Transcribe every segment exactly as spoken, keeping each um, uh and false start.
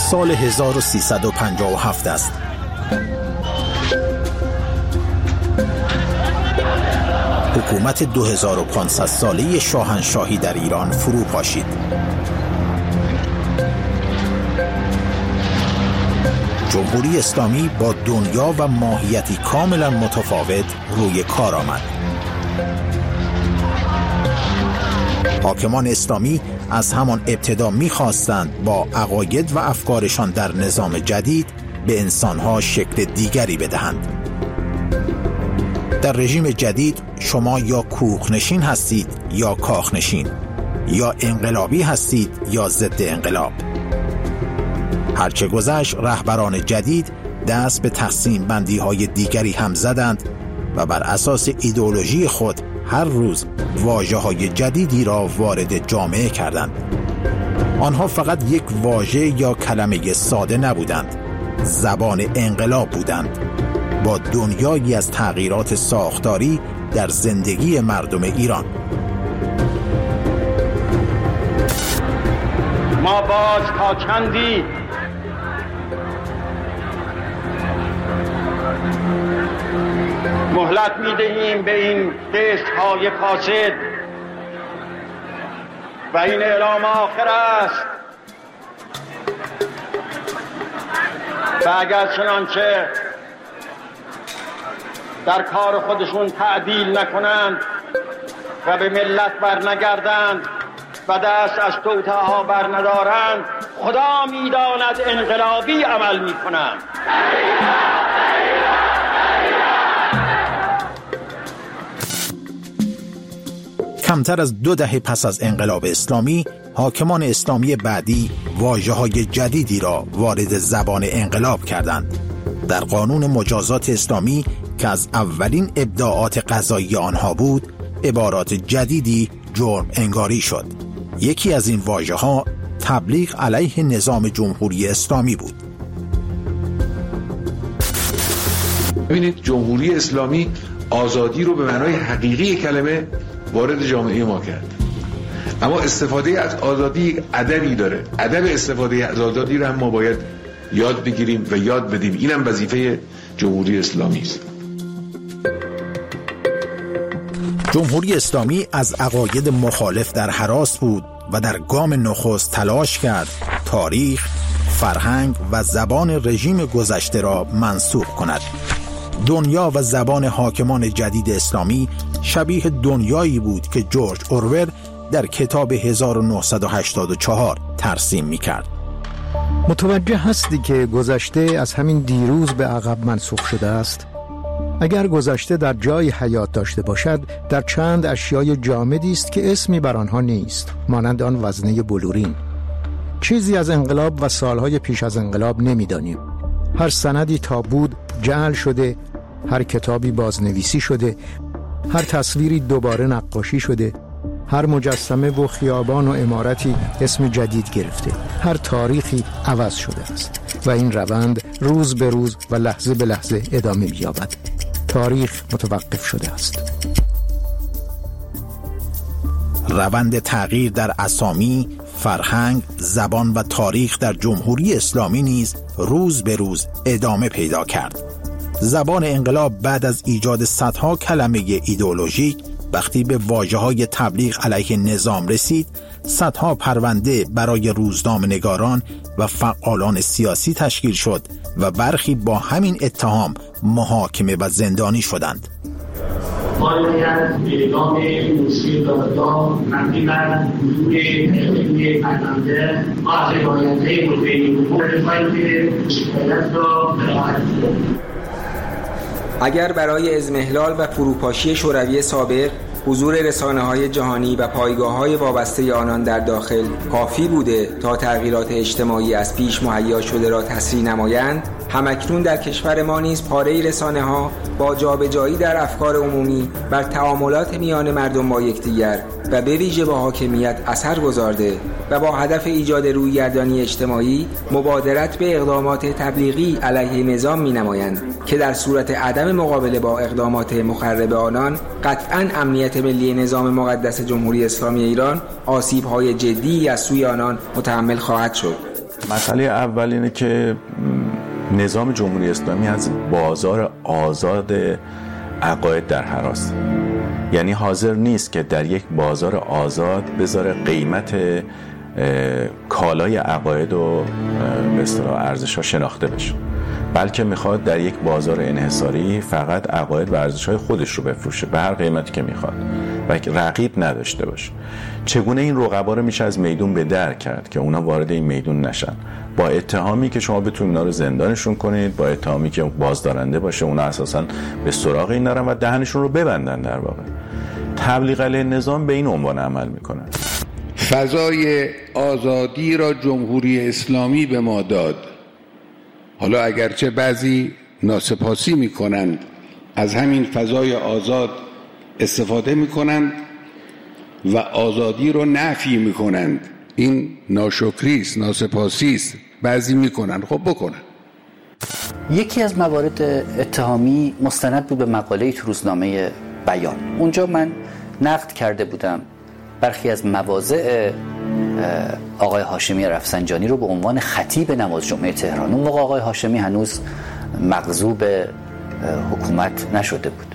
سال هزار و سیصد و پنجاه و هفت است. حکومت دو هزار و پانصد ساله شاهنشاهی در ایران فرو پاشید. جمهوری اسلامی با دنیا و ماهیتی کاملا متفاوت روی کار آمد. حاکمان اسلامی از همان ابتدا می‌خواستند با عقاید و افکارشان در نظام جدید به انسانها شکل دیگری بدهند. در رژیم جدید شما یا کوخنشین هستید یا کاخنشین، یا انقلابی هستید یا ضد انقلاب. هرچه گذشت رهبران جدید دست به تقسیم بندی های دیگری هم زدند و بر اساس ایدئولوژی خود هر روز واژه های جدیدی را وارد جامعه کردند. آنها فقط یک واژه یا کلمه ساده نبودند، زبان انقلاب بودند، با دنیایی از تغییرات ساختاری در زندگی مردم ایران. ما باز تا چندی مهلت می‌دهیم به این دست‌های فاسد و این اعلام آخر است و اگر چنانچه در کار خودشون تعدیل نکنند و به ملت برنگردند و دست از توطئه‌ها برندارند، خدا می‌داند انقلابی عمل می‌کنند. کمتر از دو دهه پس از انقلاب اسلامی، حاکمان اسلامی بعدی واژه‌های جدیدی را وارد زبان انقلاب کردند. در قانون مجازات اسلامی که از اولین ابداعات قضایی آنها بود، عبارات جدیدی جرم انگاری شد. یکی از این واژه‌ها تبلیغ علیه نظام جمهوری اسلامی بود. ببینید، جمهوری اسلامی آزادی رو به معنای حقیقی کلمه وارد جامعه ما کرد، اما استفاده از آزادی ادبی داره. ادب استفاده از آزادی رو هم ما باید یاد بگیریم و یاد بدیم. اینم وظیفه جمهوری اسلامی است. جمهوری اسلامی از عقاید مخالف در هراس بود و در گام نخست تلاش کرد تاریخ، فرهنگ و زبان رژیم گذشته را منسوخ کند. دنیا و زبان حاکمان جدید اسلامی شبیه دنیایی بود که جورج اورول در کتاب هزار و نهصد و هشتاد و چهار ترسیم می‌کرد. متوجه هستی که گذشته از همین دیروز به عقب منسوخ شده است؟ اگر گذشته در جای حیات داشته باشد، در چند اشیای جامدی است که اسمی بر آنها نیست، مانند آن وزنه بلورین. چیزی از انقلاب و سالهای پیش از انقلاب نمی‌دانیم. هر سندی تا بود جعل شده، هر کتابی بازنویسی شده، هر تصویری دوباره نقاشی شده، هر مجسمه و خیابان و عمارتی اسم جدید گرفته، هر تاریخی عوض شده است و این روند روز به روز و لحظه به لحظه ادامه می‌یابد. تاریخ متوقف شده است. روند تغییر در اسامی، فرهنگ، زبان و تاریخ در جمهوری اسلامی نیز روز به روز ادامه پیدا کرد. زبان انقلاب بعد از ایجاد صدها کلمه ایدئولوژیک، وقتی به واژه‌های تبلیغ علیه نظام رسید، صدها پرونده برای روزنامه‌نگاران و فعالان سیاسی تشکیل شد و برخی با همین اتهام محاکمه و زندانی شدند. باید اعلام موسیقی دادگاه مبنی بر حضور حقیقی پرونده از روایته مدعی مورد شکایت را براحت اگر برای اضمحلال و فروپاشی شوروی سابق حضور رسانه‌های جهانی و پایگاه‌های وابسته آنان در داخل کافی بوده تا تغییرات اجتماعی از پیش مهیا شده را تسریع نمایند، همکنون در کشور ما نیز پاره رسانه‌ها با جابجایی در افکار عمومی بر تعاملات میان مردم با یکدیگر و به ویژه با حاکمیت اثر گذارده و با هدف ایجاد رویگردانی اجتماعی مبادرت به اقدامات تبلیغی علیه نظام می‌نمایند که در صورت عدم مقابله با اقدامات مخرب آنان قطعاً امنیت ملی نظام مقدس جمهوری اسلامی ایران آسیب‌های جدی از سوی آنان متحمل خواهد شد. مسئله اول اینه که نظام جمهوری اسلامی از بازار آزاد عقاید در حراست، یعنی حاضر نیست که در یک بازار آزاد بذاره قیمت کالای عقاید و به اصطلاح ارزش‌ها شناخته بشه، بلکه میخواد در یک بازار انحصاری فقط عقاید و ارزش‌های خودش رو بفروشه به هر قیمتی که میخواد و رقیب نداشته باشه. چگونه این رقبا رو میشه از میدون به در کرد که اونا وارد این میدون نشن؟ با اتهامی که شما بتونید اونا رو زندانشون کنید، با اتهامی که بازدارنده باشه، اونا اساساً به سراغ این نرن و دهنشون رو ببندن. در واقع تبلیغ علیه نظام به این عنوان عمل میکنه. فضای آزادی را جمهوری اسلامی به ما داد. حالا اگرچه بعضی ناسپاسی میکنند، از همین فضای آزاد استفاده میکنند و آزادی رو نفی میکنند. این ناشکری است، ناسپاسی است. بعضی میکنن، خب بکنن. یکی از موارد اتهامی مستند بود به مقاله تو روزنامه بیان. اونجا من نقد کرده بودم برخی از مواضع آقای هاشمی رفسنجانی رو به عنوان خطیب نماز جمعه تهران. اون موقع آقای هاشمی هنوز مغضوب حکومت نشده بود.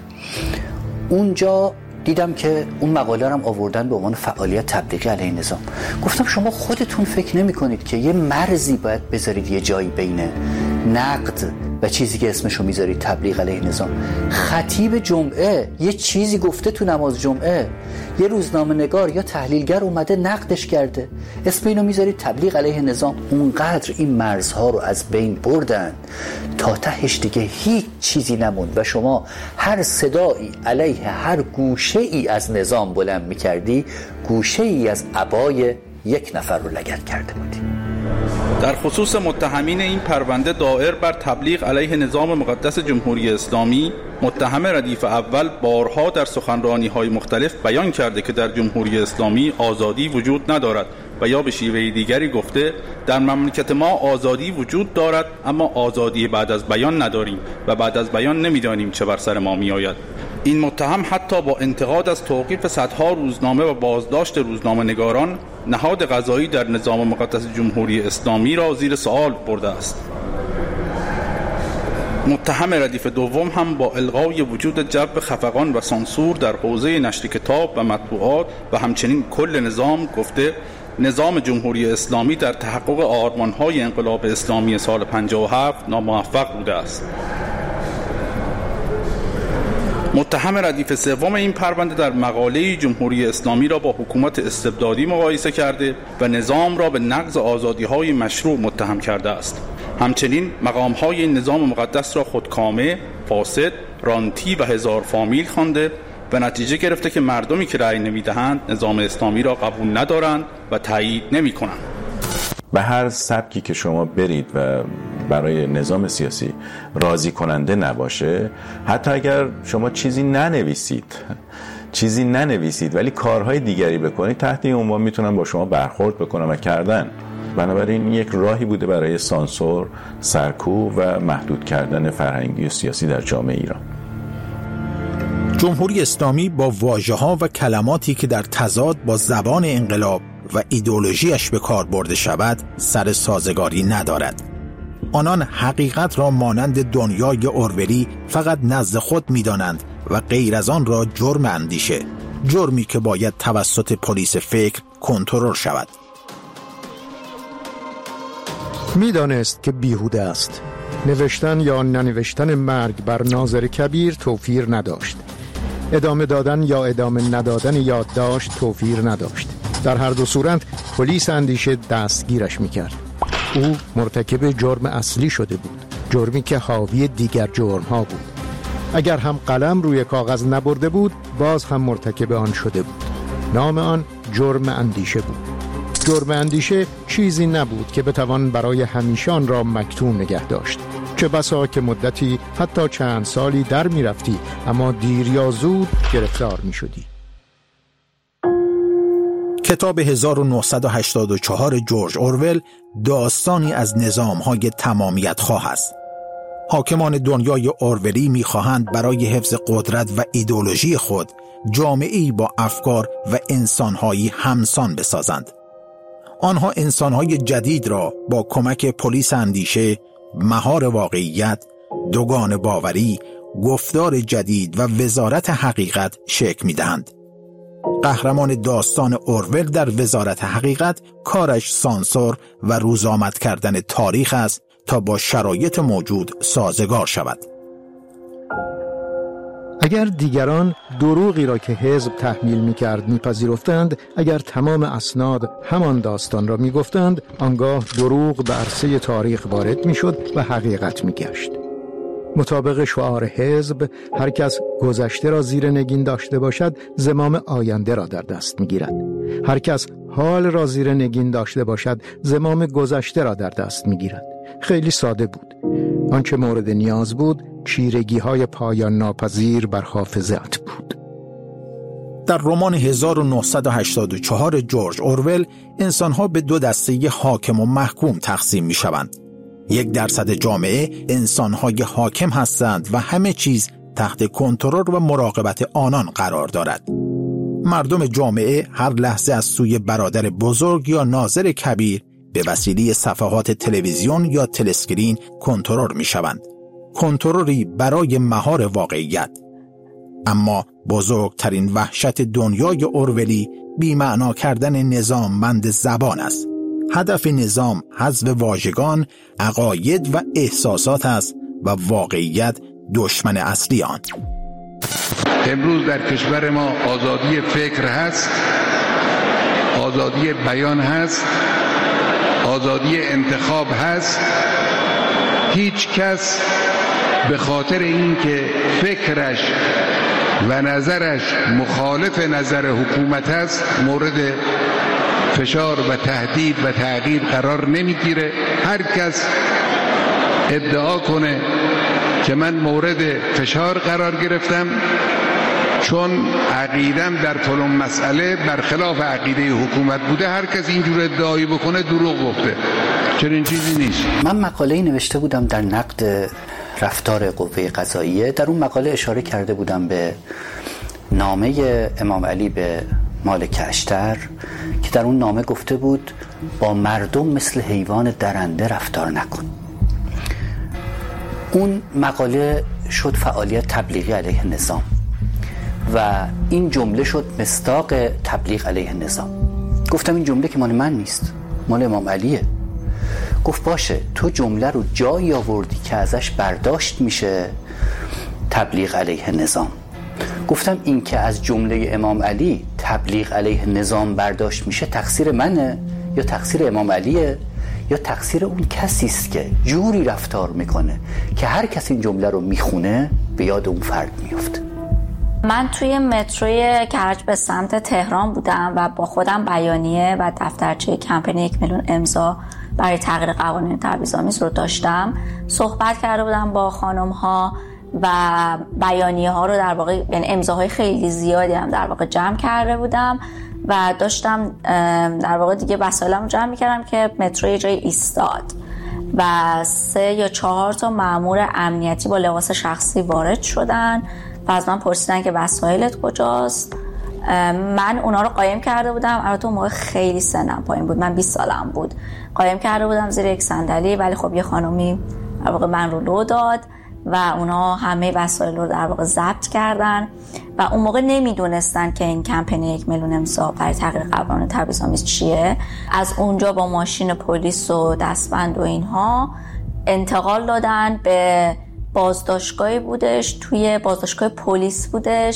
اونجا دیدم که اون مقاله رو هم آوردن به عنوان فعالیت تبلیغی علیه نظام. گفتم شما خودتون فکر نمی کنید که یه مرزی باید بذارید یه جایی بین نقد و چیزی که اسمشو میذارید تبلیغ علیه نظام؟ خطیب جمعه یه چیزی گفته تو نماز جمعه، یه روزنامه نگار یا تحلیلگر اومده نقدش کرده، اسم اینو میذارید تبلیغ علیه نظام. اونقدر این مرزها رو از بین بردن تا تهش دیگه هیچ چیزی نموند و شما هر صدایی علیه هر گوشه ای از نظام بلند میکردی، گوشه ای از عبای یک نفر رو لگد کرده بودی. در خصوص متهمین این پرونده دائر بر تبلیغ علیه نظام مقدس جمهوری اسلامی، متهم ردیف اول بارها در سخنرانی‌های مختلف بیان کرده که در جمهوری اسلامی آزادی وجود ندارد و یا به شیوه دیگری گفته در مملکت ما آزادی وجود دارد اما آزادی بعد از بیان نداریم و بعد از بیان نمیدانیم چه بر سر ما میآید. این متهم حتی با انتقاد از توقیف صدها روزنامه و بازداشت روزنامه نگاران، نهاد قضایی در نظام مقدس جمهوری اسلامی را زیر سوال برده است. متهم ردیف دوم هم با الغای وجود جو خفقان و سانسور در حوزه نشر کتاب و مطبوعات و همچنین کل نظام گفته نظام جمهوری اسلامی در تحقق آرمان‌های انقلاب اسلامی سال پنجاه و هفت ناموفق بوده است. متهم ردیف سوم این پرونده در مقاله جمهوری اسلامی را با حکومت استبدادی مقایسه کرده و نظام را به نقض آزادی‌های مشروع متهم کرده است. همچنین مقام‌های این نظام مقدس را خودکامه، فاسد، رانتی و هزار فامیل خوانده و نتیجه گرفته که مردمی که رأی نمی‌دهند نظام اسلامی را قبول ندارند و تایید نمی‌کنند. به هر سبکی که شما برید و برای نظام سیاسی راضی کننده نباشه، حتی اگر شما چیزی ننویسید چیزی ننویسید ولی کارهای دیگری بکنید، تحت این عنوان میتونن با شما برخورد بکنن و کردن. بنابراین یک راهی بوده برای سانسور، سرکوب و محدود کردن فرهنگی و سیاسی در جامعه ایران. جمهوری اسلامی با واژه‌ها و کلماتی که در تضاد با زبان انقلاب و ایدئولوژیش به کار برده شود سر سازگاری ندارد. آنان حقیقت را مانند دنیای اورولی فقط نزد خود می‌دانند و غیر از آن را جرم اندیشه، جرمی که باید توسط پلیس فکر کنترل شود. می‌دانست که بیهوده است. نوشتن یا ننوشتن مرگ بر ناظر کبیر توفیر نداشت. ادامه دادن یا ادامه ندادن یادداشت توفیر نداشت. در هر دو صورت پلیس اندیشه دستگیرش میکرد. او مرتکب جرم اصلی شده بود، جرمی که حاوی دیگر جرم‌ها بود. اگر هم قلم روی کاغذ نبرده بود، باز هم مرتکب آن شده بود. نام آن جرم اندیشه بود. جرم اندیشه چیزی نبود که بتوان برای همیشه آن را مکتوم نگه داشت. چه بسا که مدتی حتی چند سالی در می رفتی اما دیر یا زود گرفتار می شدی. کتاب هزار و نهصد و هشتاد و چهار جورج اورول داستانی از نظام‌های تمامیت خواه است. حاکمان دنیای اورولی می‌خواهند برای حفظ قدرت و ایدئولوژی خود جامعه‌ای با افکار و انسان‌هایی همسان بسازند. آنها انسانهای جدید را با کمک پلیس اندیشه، مهار واقعیت، دوگان باوری، گفتار جدید و وزارت حقیقت شکل می‌دهند. قهرمان داستان اورول در وزارت حقیقت کارش سانسور و روزآمد کردن تاریخ است تا با شرایط موجود سازگار شود. اگر دیگران دروغی را که حزب تحمیل می‌کرد می‌پذیرفتند، اگر تمام اسناد همان داستان را می‌گفتند، آنگاه دروغ به عرصه تاریخ وارد می‌شد و حقیقت می‌گشت. مطابق شعار حزب، هر کس گذشته را زیر نگین داشته باشد، زمام آینده را در دست می‌گیرد. هر کس حال را زیر نگین داشته باشد، زمام گذشته را در دست می‌گیرد. خیلی ساده بود. آنچه مورد نیاز بود، چیرگی‌های پایان ناپذیر بر حافظه‌ات بود. در رمان هزار و نهصد و هشتاد و چهار جورج اورول، انسان‌ها به دو دسته حاکم و محکوم تقسیم می‌شوند. یک درصد جامعه انسان‌های حاکم هستند و همه چیز تحت کنترل و مراقبت آنان قرار دارد. مردم جامعه هر لحظه از سوی برادر بزرگ یا ناظر کبیر به وسیله صفحات تلویزیون یا تلسکرین کنترل می‌شوند. کنترلی برای مهار واقعیت. اما بزرگترین وحشت دنیای اورولی بی‌معنا کردن نظاممند زبان است. هدف نظام حذف واژگان، عقاید و احساسات است و واقعیت دشمن اصلی آن. امروز در کشور ما آزادی فکر هست، آزادی بیان هست، آزادی انتخاب هست. هیچ کس به خاطر اینکه فکرش و نظرش مخالف نظر حکومت است مورد فشار و تهدید و تعقیب قرار نمیگیره. هر کس ادعا کنه که من مورد فشار قرار گرفتم چون عقیدم در فلان مسئله برخلاف عقیده حکومت بوده، هر کس اینجور ادعایی بکنه دروغ گفته. چنین چیزی نیست. من مقاله‌ای نوشته بودم در نقد رفتار قوه قضاییه. در اون مقاله اشاره کرده بودم به نامه امام علی به مالک اشتر که در اون نامه گفته بود با مردم مثل حیوان درنده رفتار نکن. اون مقاله شد فعالیت تبلیغی علیه نظام و این جمله شد مصداق تبلیغ علیه نظام. گفتم این جمله که مال من نیست، مال امام علیه. گفت باشه، تو جمله رو جایی آوردی که ازش برداشت میشه تبلیغ علیه نظام. گفتم این که از جمله امام علی تبلیغ علیه نظام برداشت میشه تقصیر منه یا تقصیر امام علیه یا تقصیر اون کسی است که جوری رفتار میکنه که هر کسی این جمله رو میخونه به یاد اون فرد میفته. من توی متروی کرج به سمت تهران بودم و با خودم بیانیه و دفترچه کمپین یک میلیون امضا برای تغییر قوانین تبعیض‌آمیز رو داشتم. صحبت کرده بودم با خانم ها و بیانیه ها رو در واقع، یعنی امضاهای خیلی زیادی هم در واقع جمع کرده بودم و داشتم در واقع دیگه وسایلم رو جمع میکردم که مترو یه جای ایستاد و سه یا چهار تا مأمور امنیتی با لباس شخصی وارد شدن و از من پرسیدن که وسایلت کجاست. من اونا رو قایم کرده بودم، البته اون موقع خیلی سنم پایین بود، من بیست سالم بود، قایم کرده بودم زیر یک صندلی، ولی خب یه خانومی در واقع من رو لو داد و اونا همه وسایل رو در واقع ضبط کردن و اون موقع نمیدونستن که این کمپین یک میلیون امضا برای تغییر قوانین تبعیض‌آمیز چیه. از اونجا با ماشین پلیس و دستبند و اینها انتقال دادن به بازداشتگاهی بودش، توی بازداشتگاه پلیس بودش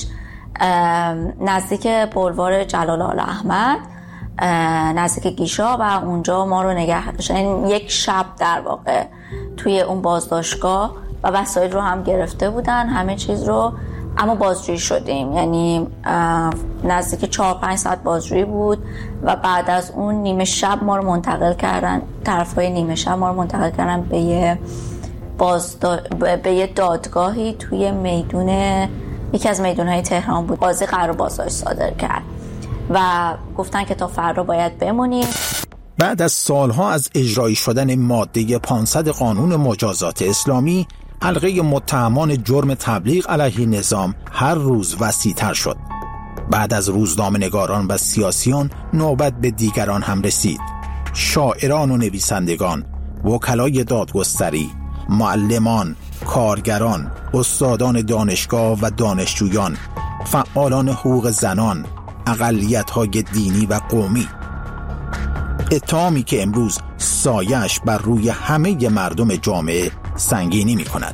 نزدیک بولوار جلال آل احمد، نزدیک گیشا، و اونجا ما رو نگه داشتن. یعنی یک شب در واقع توی اون بازداشتگاه و وسایل رو هم گرفته بودن، همه چیز رو، اما بازجویی شدیم. یعنی نزدیک چهار پنج ساعت بازجویی بود و بعد از اون نیمه شب ما رو منتقل کردن، طرفای نیمه شب ما رو منتقل کردن به یه بازدا... به یه دادگاهی توی میدون، یکی از میدونهای تهران بود. قاضی قرار بازداشت صادر کرد و گفتن که تا فردا باید بمونیم. بعد از سالها از اجرایی شدن ماده پانصد قانون مجازات اسلامی، حلقه متهمان جرم تبلیغ علیه نظام هر روز وسیع‌تر شد. بعد از روزنامه‌نگاران و سیاسیون نوبت به دیگران هم رسید. شاعران و نویسندگان، وکلای دادگستری، معلمان، کارگران، استادان دانشگاه و دانشجویان، فعالان حقوق زنان، اقلیت‌های دینی و قومی. اتهامی که امروز سایش بر روی همه مردم جامعه سنگینی می‌کند.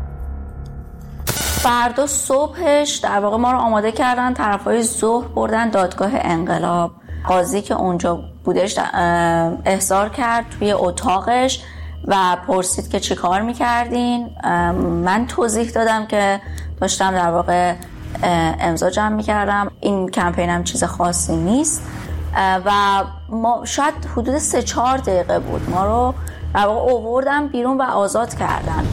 فردا صبحش در واقع ما رو آماده کردن، طرفای ظهر بردن دادگاه انقلاب. قاضی که اونجا بودش احضار کرد توی اتاقش و پرسید که چی کار میکردین. من توضیح دادم که داشتم در واقع امضا جمع میکردم، این کمپینم چیز خاصی نیست و ما شاید حدود سه چهار دقیقه بود ما رو در واقع آوردن بیرون و آزاد کردن.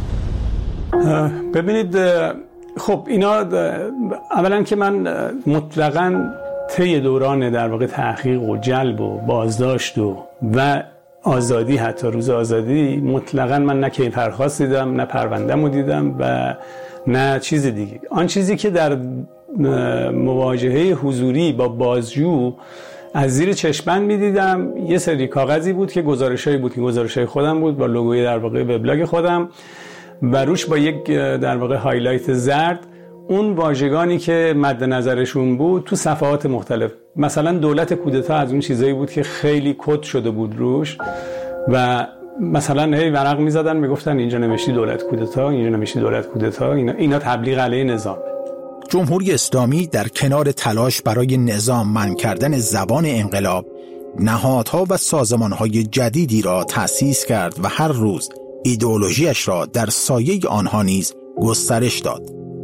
ببینید خب اینا اولا که من مطلقاً طی دوران در واقع تحقیق و جلب و بازداشت و و آزادی، حتی روز آزادی، مطلقاً من نه کیفرخواست دیدم، نه پرونده‌مو دیدم و نه چیز دیگه. آن چیزی که در مواجهه حضوری با بازجو از زیر چشمن می‌دیدم یه سری کاغذی بود که گزارشایی بود که گزارشای خودم بود با لوگوی در واقع وبلاگ خودم و روش با یک در واقع هایلایت زرد اون واژگانی که مد نظرشون بود تو صفحات مختلف. مثلا دولت کودتا از اون چیزایی بود که خیلی کد شده بود روش و مثلا هی ورق می‌زدن میگفتن اینجا نوشتی دولت کودتا، اینجا نوشتی دولت کودتا، اینا اینا تبلیغ علیه نظام. جمهوری اسلامی در کنار تلاش برای نظام من کردن زبان انقلاب، نهادها و سازمانهای جدیدی را تأسیس کرد و هر روز ایدئولوژیش را در سایه آنها نیز گسترش داد.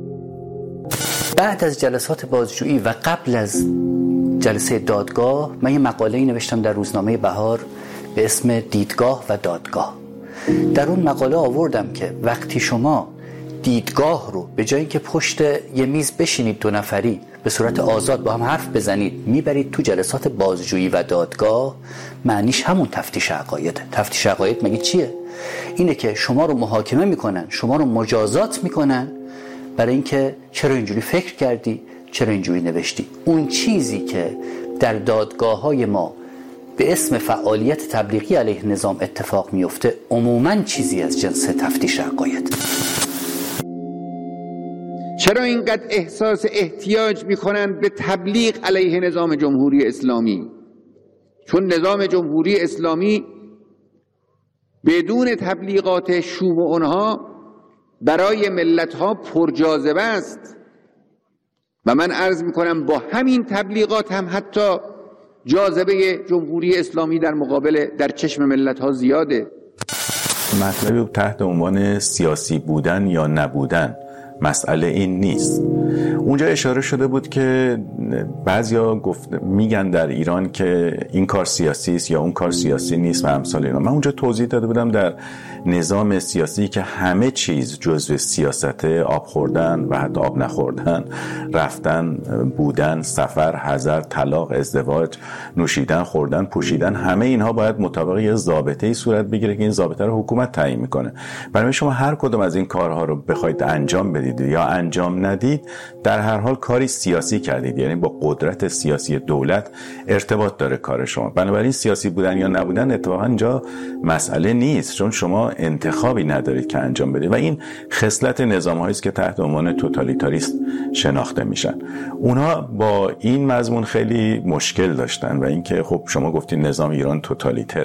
بعد از جلسات بازجویی و قبل از جلسه دادگاه من یه مقاله‌ای نوشتم در روزنامه بهار به اسم دیدگاه و دادگاه. در اون مقاله آوردم که وقتی شما دیدگاه رو به جایی که پشت یه میز بشینید دو نفری به صورت آزاد با هم حرف بزنید میبرید تو جلسات بازجویی و دادگاه، معنیش همون تفتیش عقاید. تفتیش عقاید مگه چیه؟ اینه که شما رو محاکمه میکنن، شما رو مجازات میکنن برای اینکه چرا اینجوری فکر کردی، چرا اینجوری نوشتی. اون چیزی که در دادگاه‌های ما به اسم فعالیت تبلیغی علیه نظام اتفاق میفته عموماً چیزی از جنس تفتیش عقاید. چرا اینقدر احساس احتیاج میکنن به تبلیغ علیه نظام جمهوری اسلامی؟ چون نظام جمهوری اسلامی بدون تبلیغات شوم و اونها برای ملتها پرجاذبه است و من عرض میکنم با همین تبلیغات هم حتی جاذبه جمهوری اسلامی در مقابل در چشم ملتها زیاده. مطلبی تحت عنوان سیاسی بودن یا نبودن، مسئله این نیست. اونجا اشاره شده بود که بعضیا گفت میگن در ایران که این کار سیاسی است یا اون کار سیاسی نیست و امثال اینا. من اونجا توضیح داده بودم در نظام سیاسی که همه چیز جزء سیاسته، آب خوردن و حتی آب نخوردن، رفتن، بودن، سفر، حضر، طلاق، ازدواج، نوشیدن، خوردن، پوشیدن، همه اینها باید مطابق یه ضابطه‌ای صورت بگیره که این ضابطه رو حکومت تعیین میکنه. برای شما هر کدوم از این کارها رو بخواید انجام بدید یا انجام ندید، در هر حال کاری سیاسی کردید، یعنی با قدرت سیاسی دولت ارتباط داره کار شما. بنابراین سیاسی بودن یا نبودن اتفاقا اینجا مسئله نیست، چون شما انتخابی ندارید که انجام بدید و این خصلت نظام‌هایی است که تحت عنوان توتالیتاریست شناخته میشن. اونها با این مضمون خیلی مشکل داشتن و اینکه خب شما گفتین نظام ایران توتالیتر.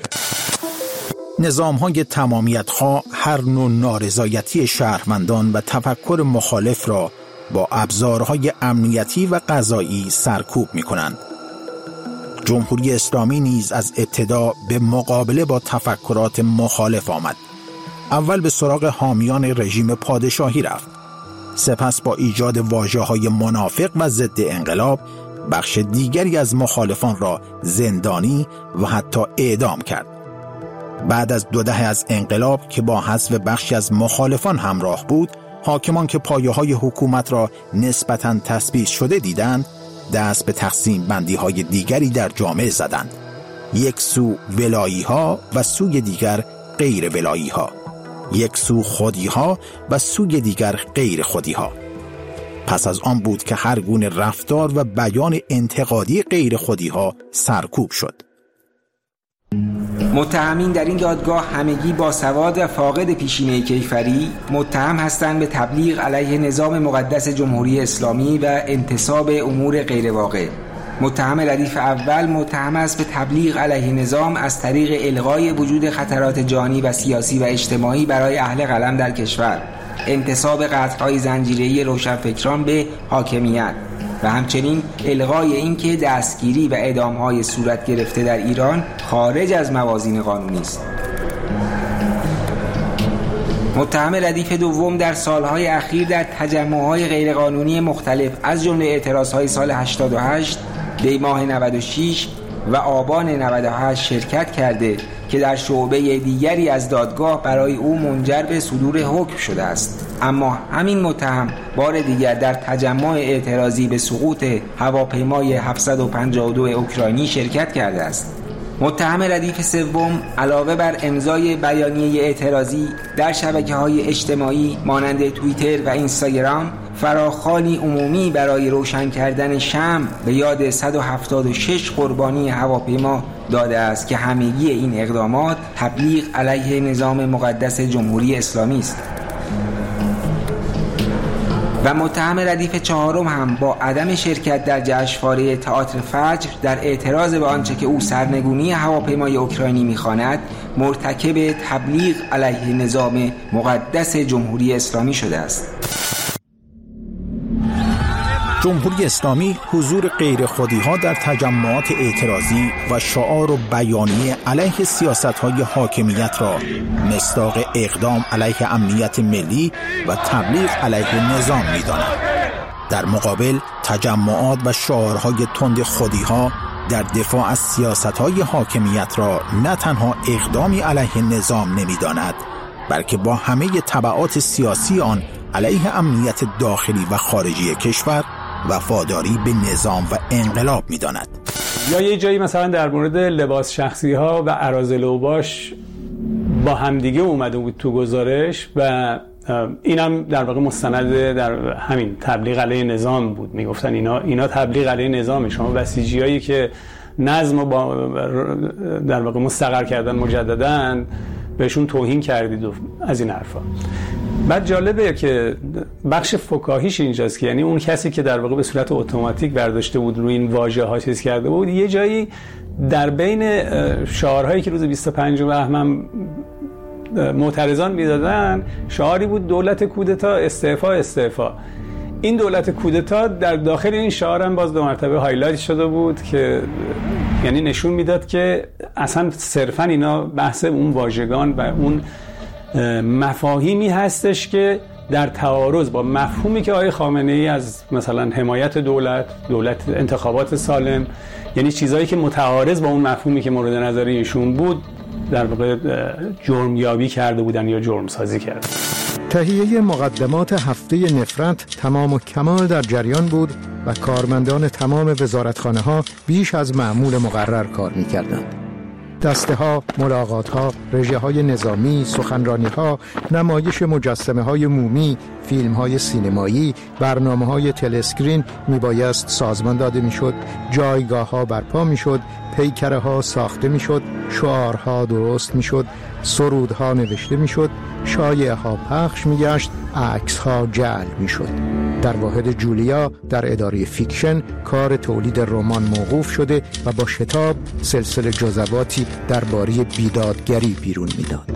نظام‌های تمامیت‌خواه هر نوع نارضایتی شهروندان و تفکر مخالف را با ابزارهای امنیتی و قضایی سرکوب می‌کنند. جمهوری اسلامی نیز از ابتدا به مقابله با تفکرات مخالف آمد. اول به سراغ حامیان رژیم پادشاهی رفت. سپس با ایجاد واژه‌های منافق و ضد انقلاب بخش دیگری از مخالفان را زندانی و حتی اعدام کرد. بعد از دو دهه از انقلاب که با حذف بخشی از مخالفان همراه بود، حاکمان که پایه‌های حکومت را نسبتاً تثبیت شده دیدند، دست به تقسیم بندی‌های دیگری در جامعه زدند. یک سو ولایی‌ها و سوی دیگر غیر ولایی‌ها. یک سو خودی‌ها و سوی دیگر غیر خودی‌ها. پس از آن بود که هر گونه رفتار و بیان انتقادی غیر خودی‌ها سرکوب شد. متهمین در این دادگاه همگی با سواد و فاقد پیشینه کیفری متهم هستند به تبلیغ علیه نظام مقدس جمهوری اسلامی و انتصاب امور غیرواقع. متهم ردیف اول متهم است به تبلیغ علیه نظام از طریق الغای وجود خطرات جانی و سیاسی و اجتماعی برای اهل قلم در کشور، انتصاب قطعهای زنجیره‌ای روشنفکران به حاکمیت و همچنین الغای اینکه دستگیری و اعدام‌های صورت گرفته در ایران خارج از موازین قانونی است. متهم ردیف دوم در سالهای اخیر در تجمع‌های غیرقانونی مختلف از جمله اعتراضهای سال هشتاد و هشت، دی ماه نود و شش و آبان نود و هشت شرکت کرده که در شعبه دیگری از دادگاه برای او منجر به صدور حکم شده است. اما همین متهم بار دیگر در تجمع اعتراضی به سقوط هواپیمای هفتصد و پنجاه و دو اوکراینی شرکت کرده است. متهم ردیف سوم علاوه بر امضای بیانیه اعتراضی در شبکه‌های اجتماعی مانند توییتر و اینستاگرام فراخوانی عمومی برای روشن کردن شمع به یاد صد و هفتاد و شش قربانی هواپیما داده است که همگی این اقدامات تبلیغ علیه نظام مقدس جمهوری اسلامی است. و متهم ردیف چهارم هم با عدم شرکت در جشنواره تئاتر فجر در اعتراض به آنچه که او سرنگونی هواپیمای اوکراینی می‌خواند مرتکب تبلیغ علیه نظام مقدس جمهوری اسلامی شده است. جمهوری اسلامی حضور غیر خودی‌ها در تجمعات اعتراضی و شعار و بیانیه علیه سیاست‌های حاکمیت را مصداق اقدام علیه امنیت ملی و تبلیغ علیه نظام می‌داند. در مقابل تجمعات و شعارهای تند خودی‌ها در دفاع از سیاست‌های حاکمیت را نه تنها اقدامی علیه نظام نمی‌داند، بلکه با همه تبعات سیاسی آن علیه امنیت داخلی و خارجی کشور وفاداری به نظام و انقلاب می‌داند. یا یه جایی مثلا در مورد لباس شخصی ها و اراذل اوباش با همدیگه اومده بود تو گزارش و اینم در واقع مستند در همین تبلیغ علیه نظام بود. میگفتن اینا اینا تبلیغ علیه نظام، شما بسیجیایی که نظم رو با در واقع مستقر کردن مجدداً بهشون توهین کردید و از این حرفا. بعد جالبه که بخش فکاهیش اینجاست که یعنی اون کسی که در واقع به صورت اتوماتیک برداشته بود روی این واژه ها چیز کرده بود، یه جایی در بین شعارهایی که روز بیست و پنجم بهمن معترضان میدادن شعاری بود دولت کودتا استعفا استعفا. این دولت کودتا در داخل این شعار هم باز دو مرتبه هایلایت شده بود که یعنی نشون میداد که اصلا صرفا اینا بحث اون واژگان و اون مفاهیمی هستش که در تعارض با مفهومی که آقای خامنه‌ای از مثلا حمایت دولت، دولت انتخابات سالم، یعنی چیزایی که متعارض با اون مفهومی که مورد نظر ایشون بود در واقع جرم یابی کرده بودن یا جرم سازی کردن. تهیه مقدمات هفته نفرت تمام و کمال در جریان بود و کارمندان تمام وزارتخانه‌ها بیش از معمول مقرر کار می‌کردند. دسته ها، ملاقات ها، رژه های نظامی، سخنرانی ها، نمایش مجسمه های مومی، فیلم های سینمایی، برنامه های تلسکرین می بایست سازمان داده می شد، جایگاه ها برپا می شد، پیکره ها ساخته می شد، شعارها درست می شد، سرودها نوشته می شد، شایعه ها پخش می گشت، عکس ها جعل می شد. در واحد جولیا در اداره فیکشن کار تولید رمان موقوف شده و با شتاب سلسله جزواتی درباره بیدادگری بیرون میداد.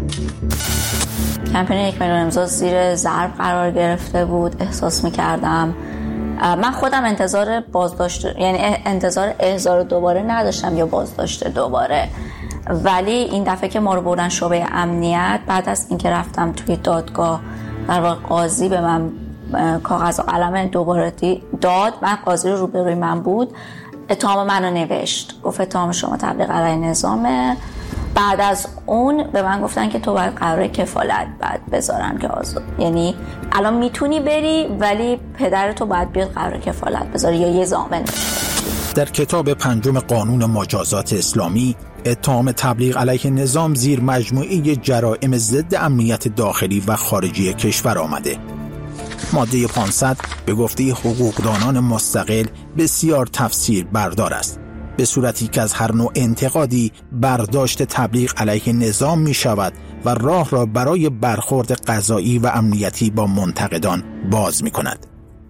کمپین یک میلیون امضا زیر ضرب قرار گرفته بود. احساس میکردم من خودم انتظار بازداشت یعنی انتظار احضار دوباره نداشتم یا بازداشت دوباره، ولی این دفعه که ما رو بردن شعبه امنیت بعد از اینکه رفتم توی دادگاه در واقع قاضی به من کاغذ و قلم دوباره داد، من قاضی رو روبروی من بود، اتهام منو نوشت، گفت اتهام شما تبلیغ علیه نظامه. بعد از اون به من گفتن که تو باید قرار کفالت بعد بذارن که آزاد، یعنی الان میتونی بری ولی پدرتو باید بیاد قرار کفالت بذاری یا یه ضامن. در کتاب پنجم قانون مجازات اسلامی اتهام تبلیغ علیه نظام زیر مجموعه جرائم ضد امنیت داخلی و خارجی کشور آمده. ماده پانصد به گفته حقوقدانان مستقل بسیار تفسیر بردار است به صورتی که از هر نوع انتقادی برداشت تبلیغ علیه نظام می شود و راه را برای برخورد قضایی و امنیتی با منتقدان باز می کند.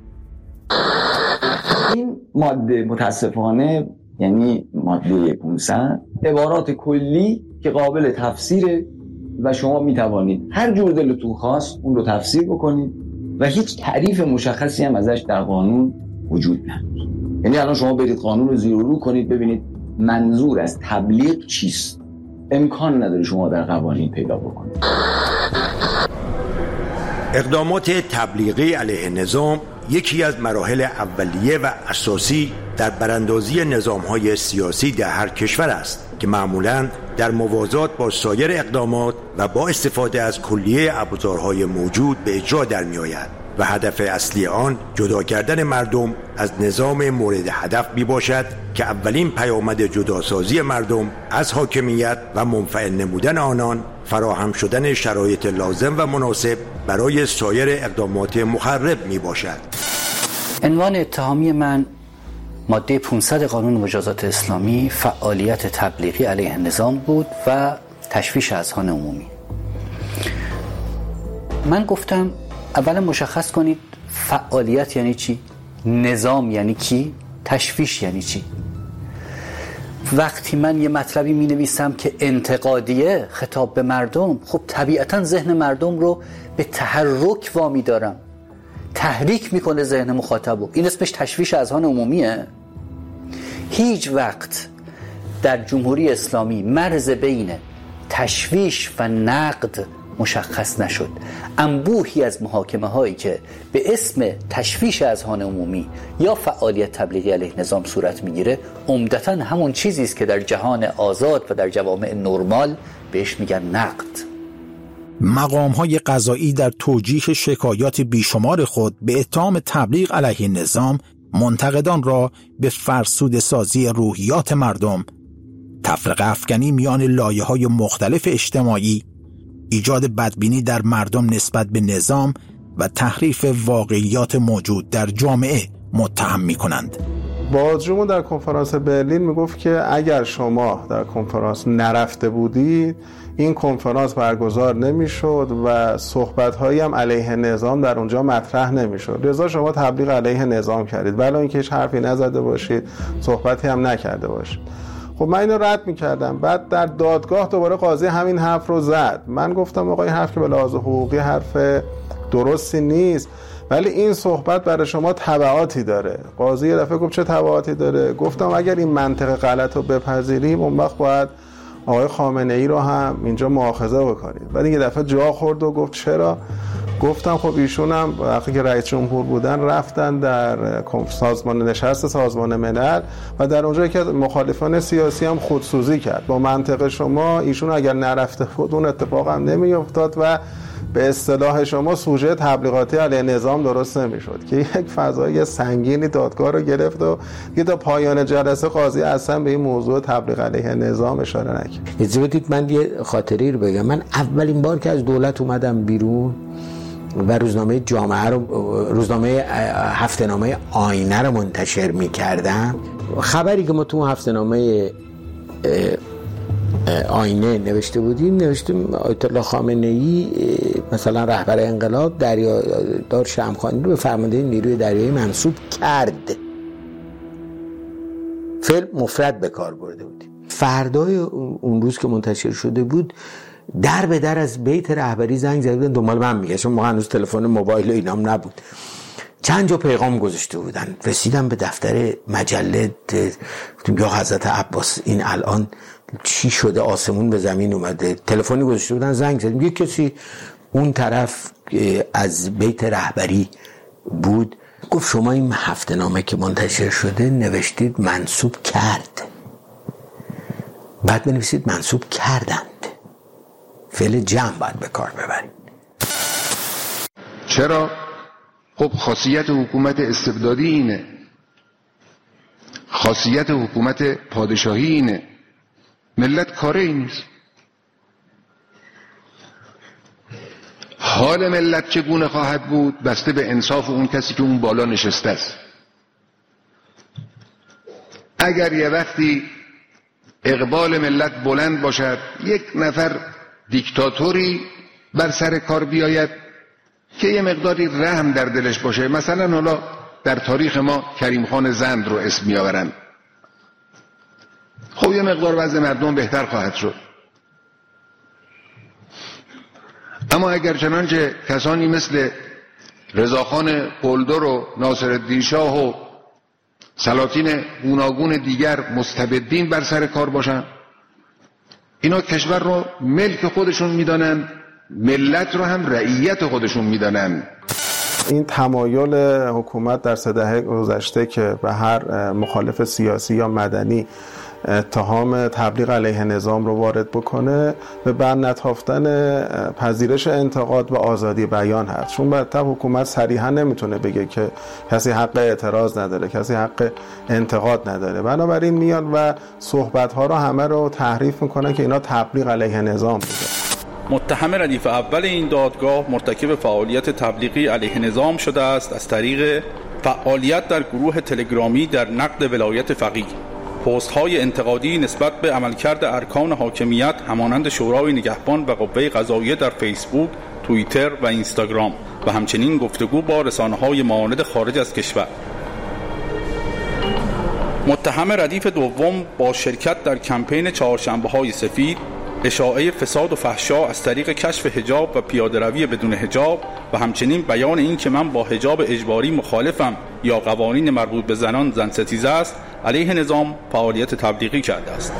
این ماده متاسفانه، یعنی ماده پانصد، عبارات کلی که قابل تفسیره و شما می توانید هر جور دلتون خواست اون رو تفسیر بکنید و هیچ تعریف مشخصی هم ازش در قانون وجود نداره. یعنی الان شما برید قانون رو زیر و رو کنید ببینید منظور از تبلیغ چیست. امکان نداره شما در قوانین پیدا بکنید. اقدامات تبلیغی علیه نظام یکی از مراحل اولیه و اساسی در براندازی نظام‌های سیاسی در هر کشور است که معمولاً در موازات با سایر اقدامات و با استفاده از کلیه ابزارهای موجود به اجرا در می‌آید و هدف اصلی آن جدا کردن مردم از نظام مورد هدف می باشد که اولین پیامد جداسازی مردم از حاکمیت و منفعل نمودن آنان فراهم شدن شرایط لازم و مناسب برای سایر اقدامات مخرب می باشد. عنوان اتهامی من ماده پانصد قانون مجازات اسلامی فعالیت تبلیغی علیه نظام بود و تشویش اذهان عمومی. من گفتم اولا مشخص کنید فعالیت یعنی چی؟ نظام یعنی کی؟ تشویش یعنی چی؟ وقتی من یه مطلبی می نویسم که انتقادیه خطاب به مردم، خب طبیعتا ذهن مردم رو به تحرک وامی دارم، تحریک میکنه ذهن مخاطبو. این اسمش تشویش اذهان عمومیه. هیچ وقت در جمهوری اسلامی مرز بین تشویش و نقد مشخص نشد. انبوهی از محاکمه هایی که به اسم تشویش اذهان عمومی یا فعالیت تبلیغی علیه نظام صورت میگیره عمدتاً همون چیزی است که در جهان آزاد و در جوامع نرمال بهش میگن نقد. مقام‌های قضایی در توجیه شکایات بیشمار خود به اتهام تبلیغ علیه نظام منتقدان را به فرسوده سازی روحیات مردم، تفرقه افکنی میان لایه‌های مختلف اجتماعی، ایجاد بدبینی در مردم نسبت به نظام و تحریف واقعیات موجود در جامعه متهم می‌کنند. بازجومون در کنفرانس برلین میگفت که اگر شما در کنفرانس نرفته بودید این کنفرانس برگزار نمیشد و صحبت‌هایی هم علیه نظام در اونجا مطرح نمیشد. لذا شما تبلیغ علیه نظام کردید ولی اینکه هیچ حرفی نزده باشید، صحبتی هم نکرده باشید. خب من اینو رد میکردم. بعد در دادگاه دوباره قاضی همین حرف رو زد. من گفتم آقا این حرف که به لحاظ حقوقی حرف درستی نیست، ولی این صحبت برای شما تبعاتی داره. قاضی یه دفعه گفت چه تبعاتی داره؟ گفتم اگر این منطق غلط رو بپذیریم اون وقت باید آقای خامنه ای رو هم اینجا مؤاخذه بکنید. ولی یه دفعه جا خورد و گفت چرا؟ گفتم خب ایشون هم وقتی که رئیس جمهور بودن رفتن در سازمان نشست سازمان ملل و در اونجا یکی از مخالفان سیاسی هم خودسوزی کرد. با منطق شما ایشون اگر نرفته بود اون اتفاق هم نمی افتاد و به اصطلاح شما سوژه تبلیغاتی علیه نظام درست نمیشد که یک فضای سنگینی دادگاه رو گرفت و دیگه تا پایان جلسه قاضی اصلا به این موضوع تبلیغ علیه نظام اشاره نکرد. اجازه بدید من یه خاطری رو بگم. من اولین بار که از دولت اومدم بیرون و روزنامه جامعه رو روزنامه هفته‌نامه آینه رو منتشر می‌کردم، خبری که ما تو هفته‌نامه آینه نوشته بودیم نوشتیم آیت الله خامنه‌ای مثلا رهبر انقلاب دریادار شمخانی رو به فرمانده نیروی دریایی منصوب کرد. فعل مفرد به کار برده بودیم. فردای اون روز که منتشر شده بود در به در از بیت رهبری زنگ زده بودن دنبال من میگشتم. موقع هنوز تلفن موبایل و اینام نبود. چند جا پیغام گذاشته بودن. رسیدم به دفتر مجله، گفتم یا حضرت عباس این الان چی شده؟ آسمون به زمین اومده. تلفنی گذاشته بودن، زنگ زدیم. یک کسی اون طرف از بیت رهبری بود گفت شما این هفته نامه که منتشر شده نوشتید منصوب کرد، بعد بنویسید منصوب کردند. فعل جمع باید به کار ببرید. چرا؟ خب خاصیت حکومت استبدادی اینه، خاصیت حکومت پادشاهی اینه. ملت کاره این نیست. حال ملت چگونه خواهد بود بسته به انصاف اون کسی که اون بالا نشسته است. اگر یه وقتی اقبال ملت بلند باشد، یک نفر دیکتاتوری بر سر کار بیاید که یه مقداری رحم در دلش باشه، مثلا حالا در تاریخ ما کریم خان زند رو اسم میآورند، خب یه مقدار وضع مردم بهتر خواهد شد. اما اگر چنانچه کسانی مثل رضاخان قلدر و ناصرالدین شاه و سلاطین گوناگون دیگر مستبدین بر سر کار باشن، اینا کشور رو ملک خودشون میدانن، ملت رو هم رعیت خودشون میدانن. این تمایل حکومت در سه دهه گذشته که به هر مخالف سیاسی یا مدنی اتهام تبلیغ علیه نظام رو وارد بکنه به بند نتافتن پذیرش انتقاد و آزادی بیان هست. چون بعد حکومت صریحا نمیتونه بگه که کسی حق اعتراض نداره، کسی حق انتقاد نداره، بنابراین میاد و صحبت‌ها رو همه رو تحریف میکنن که اینا تبلیغ علیه نظام بوده. متهم ردیف اول این دادگاه مرتکب فعالیت تبلیغی علیه نظام شده است از طریق فعالیت در گروه تلگرامی در نقد ولایت فقیه، پست های انتقادی نسبت به عملکرد ارکان حاکمیت همانند شورای نگهبان و قوه قضاییه در فیسبوک، توییتر و اینستاگرام و همچنین گفتگو با رسانه های معاند خارج از کشور. متهم ردیف دوم با شرکت در کمپین چهارشنبه های سفید، اشاعه فساد و فحشا از طریق کشف حجاب و پیاده روی بدون حجاب و همچنین بیان این که من با حجاب اجباری مخالفم یا قوانین مربوط به زنان زن ستیزه است، علیه نظام فعالیت تبلیغی کرده است.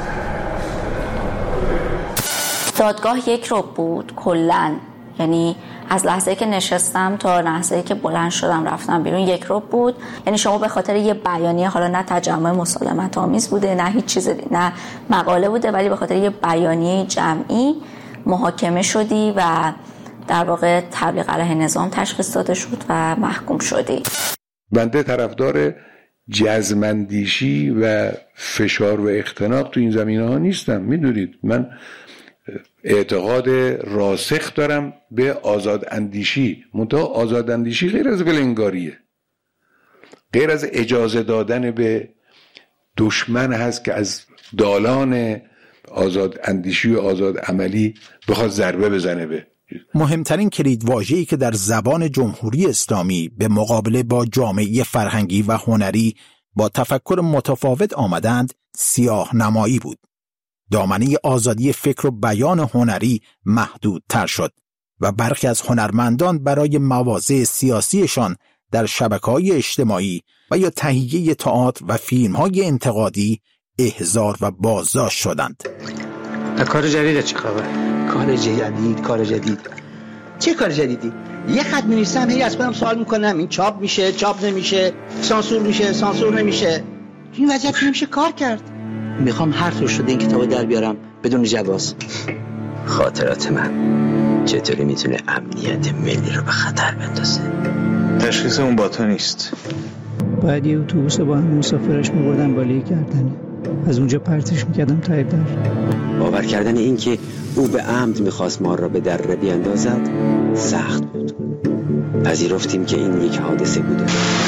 دادگاه یک رو بود کلاً، یعنی از لحظه که نشستم تا لحظه که بلند شدم رفتم بیرون یک رو بود. یعنی شما به خاطر یه بیانیه، حالا نه تجمع مسالمت آمیز بوده نه هیچ چیز، نه مقاله بوده، ولی به خاطر یه بیانیه جمعی محاکمه شدی و در واقع تبلیغ علیه نظام تشخیص داده شد و محکوم شدی. بنده طرفدار جزم‌اندیشی و فشار و اختناق تو این زمینه ها نیستم. میدونید من اعتقاد راسخ دارم به آزاد اندیشی، منتها آزاد اندیشی غیر از ولنگاریه، غیر از اجازه دادن به دشمن هست که از دالان آزاد اندیشی و آزاد عملی بخواد ضربه بزنه به. مهمترین کلیدواژه‌ای که در زبان جمهوری اسلامی به مقابله با جامعه فرهنگی و هنری با تفکر متفاوت آمدند سیاه نمایی بود. دامنه آزادی فکر و بیان هنری محدودتر شد و برخی از هنرمندان برای مواضع سیاسیشان در شبکه‌های اجتماعی و یا تهیه تئاتر و فیلم‌های انتقادی احضار و بازداشت شدند. کار جدید چه خبر؟ کار جدید، کار جدید. چه کار جدیدی؟ یه خط می‌نویسم، هی از خودم سوال می‌کنم این چاپ میشه، چاپ نمیشه، سانسور میشه، سانسور نمیشه. این وضعیت نمیشه کار کرد. میخوام هر طور شده این کتابو در بیارم بدون جواز. خاطرات من چطوری میتونه امنیت ملی رو به خطر بندازه؟ تشخیص اون با تو نیست. باید یه اتوبوس با هم مسافرش میبردم بالای گردنه، از اونجا پرتش میکردم ته در. باور کردن این که او به عمد میخواست ما را به در بیاندازد سخت بود. پذیرفتیم که این یک حادثه بوده.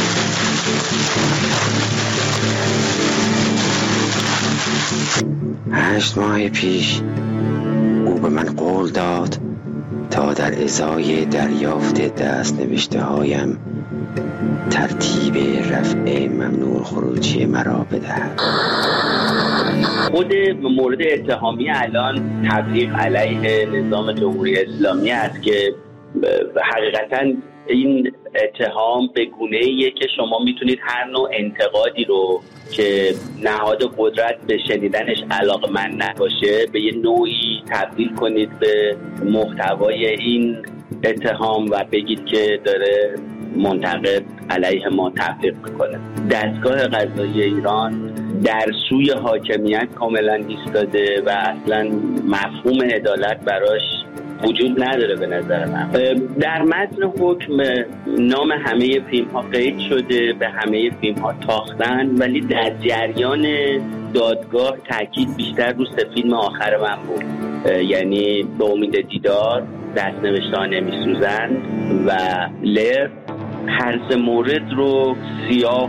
هشت ماه پیش او به من قول داد تا در ازای دریافت دست نوشته هایم ترتیب رفع ممنوع خروجی مرا بدهد. خود مورد اتهامی الان تبلیغ علیه نظام جمهوری اسلامی است که حقیقتاً این اتهام به گونه‌ایه که شما میتونید هر نوع انتقادی رو که نهاد قدرت به شنیدنش علاقه‌مند نباشه به یه نوعی تبدیل کنید به محتوای این اتهام و بگید که داره منتقد علیه ما تبلیغ میکنه. دستگاه قضایی ایران در سوی حاکمیت کاملا ایستاده و اصلا مفهوم عدالت براش وجود نداره به نظر من. در متن حکم نام همه فیلم ها قید شده، به همه فیلم ها تاختن، ولی در جریان دادگاه تاکید بیشتر رو سه فیلم آخر من بود، یعنی به امید دیدار، دست‌نوشته ها نمی‌سوزند و لر. هر سه مورد رو سیاه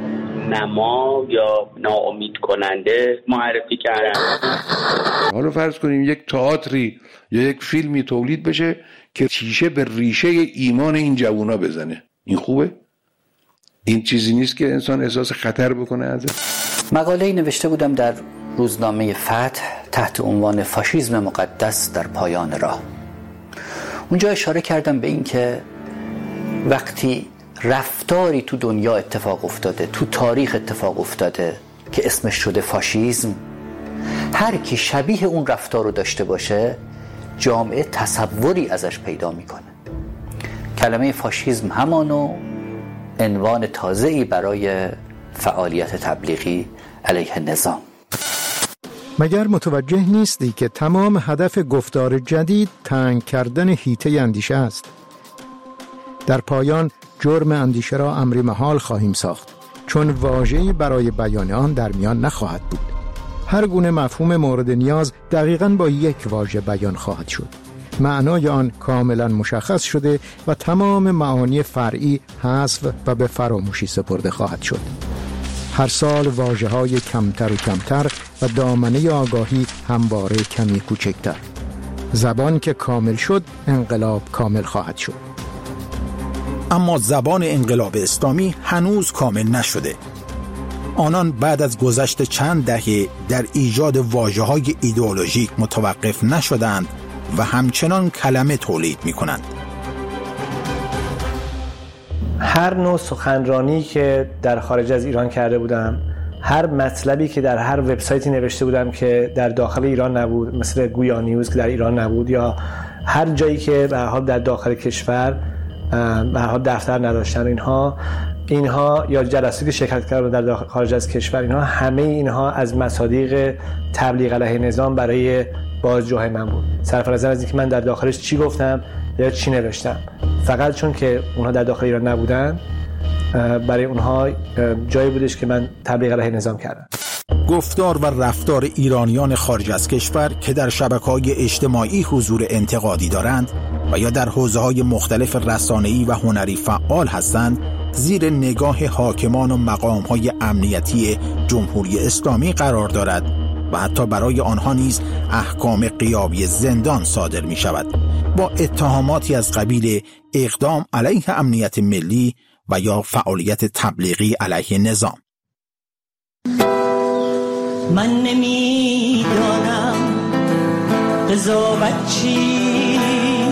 نما یا ناامید کننده معرفی کردن. حالا فرض کنیم یک تئاتری یا یک فیلمی تولید بشه که تیشه به ریشه ایمان این جوونا بزنه، این خوبه؟ این چیزی نیست که انسان احساس خطر بکنه ازش؟ مقاله‌ای نوشته بودم در روزنامه فتح تحت عنوان فاشیسم مقدس در پایان راه. اونجا اشاره کردم به این که وقتی رفتاری تو دنیا اتفاق افتاده، تو تاریخ اتفاق افتاده که اسمش شده فاشیسم، هر کی شبیه اون رفتار رو داشته باشه جامعه تصوری ازش پیدا میکنه. کلمه فاشیسم همانو عنوان تازه‌ای برای فعالیت تبلیغی علیه نظام. مگر متوجه نیستی که تمام هدف گفتار جدید تنگ کردن حیطه اندیشه است؟ در پایان جرم اندیشه را امری محال خواهیم ساخت، چون واژه‌ای برای بیان آن در میان نخواهد بود. هر گونه مفهوم مورد نیاز دقیقاً با یک واژه بیان خواهد شد. معنای آن کاملا مشخص شده و تمام معانی فرعی حذف و به فراموشی سپرده خواهد شد. هر سال واژه‌های کمتر و کمتر و دامنه آگاهی همواره کمی کوچکتر. زبان که کامل شد، انقلاب کامل خواهد شد. اما زبان انقلاب اسلامی هنوز کامل نشده. آنان بعد از گذشت چند دهه در ایجاد واژه‌های ایدئولوژیک متوقف نشدند و همچنان کلمه تولید می‌کنند. هر نوع سخنرانی که در خارج از ایران کرده بودم، هر مطلبی که در هر وبسایتی نوشته بودم که در داخل ایران نبود، مثل گویا نیوز که در ایران نبود، یا هر جایی که به هر حال در داخل کشور به هر حال دفتر نداشتن، اینها اینها یا جلساتی که شرکت کردم در داخل خارج از کشور، اینها همه اینها از مصادیق تبلیغ علیه نظام برای بازجوهای من بود. صرف نظر از اینکه من در داخلش چی گفتم یا چی نوشتم، فقط چون که اونها در داخل ایران نبودن برای اونها جایی بودش که من تبلیغ علیه نظام کردم. گفتار و رفتار ایرانیان خارج از کشور که در شبکه‌های اجتماعی حضور انتقادی دارند و یا در حوزه‌های مختلف رسانه‌ای و هنری فعال هستند، زیر نگاه حاکمان و مقام‌های امنیتی جمهوری اسلامی قرار دارد و حتی برای آنها نیز احکام غیابی زندان صادر می شود با اتهاماتی از قبیل اقدام علیه امنیت ملی و یا فعالیت تبلیغی علیه نظام. من نمیدانم قضاوت چیست،